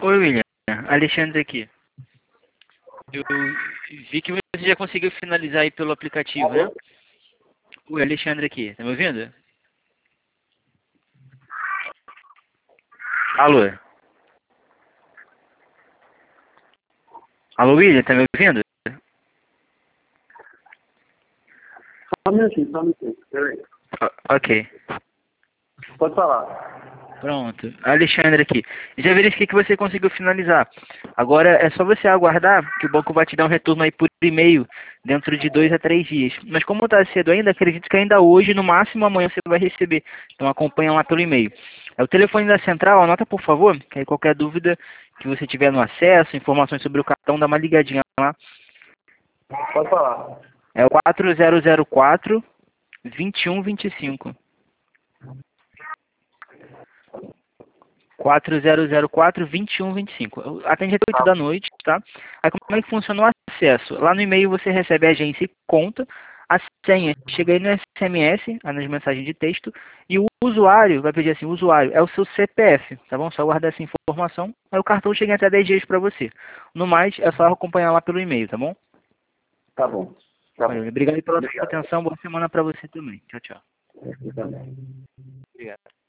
Oi, William. Alexandre aqui. Eu vi que você já conseguiu finalizar aí pelo aplicativo, né? Oi, Alexandre aqui. Tá me ouvindo? Alô? Alô, William, tá me ouvindo? Só um minutinho, só um minutinho. Peraí. Ok. Pode falar. Pronto. Alexandre aqui. Já verifiquei que você conseguiu finalizar. Agora é só você aguardar que o banco vai te dar um retorno aí por e-mail dentro de 2 a 3 dias. Mas como está cedo ainda, acredito que ainda hoje, no máximo amanhã, você vai receber. Então acompanha lá pelo e-mail. É o telefone da central, anota por favor, que aí qualquer dúvida que você tiver no acesso, informações sobre o cartão, dá uma ligadinha lá. Pode falar. É o 4004 2125. 4004-2125. Atende até 8 da noite, tá? Aí como é que funciona o acesso? Lá no e-mail você recebe a agência e conta, a senha chega aí no SMS, nas mensagens de texto, e o usuário, vai pedir assim, o usuário é o seu CPF, tá bom? Só guardar essa informação, aí o cartão chega em até 10 dias para você. No mais, é só acompanhar lá pelo e-mail, tá bom? Tá bom. Tá bom. Obrigado pela sua Obrigado. atenção, boa semana para você também. Tchau, tchau. Você também. Obrigado.